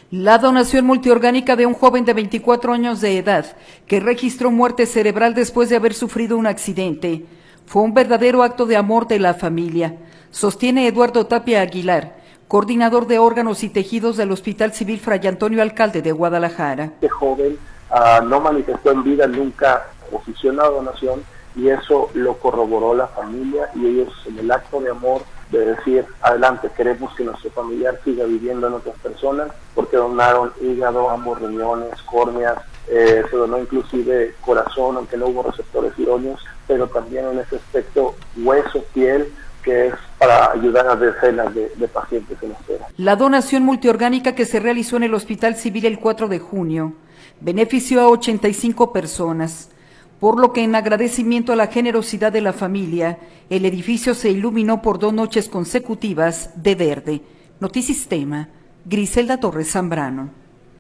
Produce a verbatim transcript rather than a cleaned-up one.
La donación multiorgánica de un joven de veinticuatro años de edad que registró muerte cerebral después de haber sufrido un accidente fue un verdadero acto de amor de la familia, sostiene Eduardo Tapia Aguilar, coordinador de órganos y tejidos del Hospital Civil Fray Antonio Alcalde de Guadalajara. Este joven uh, no manifestó en vida nunca ofició una donación y eso lo corroboró la familia y ellos en el acto de amor de decir, adelante, queremos que nuestro familiar siga viviendo en otras personas, porque donaron hígado, ambos riñones, córneas, eh, se donó inclusive corazón, aunque no hubo receptores idóneos, pero también en ese aspecto hueso, piel, que es para ayudar a decenas de, de pacientes en espera. La donación multiorgánica que se realizó en el Hospital Civil el cuatro de junio benefició a ochenta y cinco personas, por lo que en agradecimiento a la generosidad de la familia, el edificio se iluminó por dos noches consecutivas de verde. Notisistema, Griselda Torres Zambrano.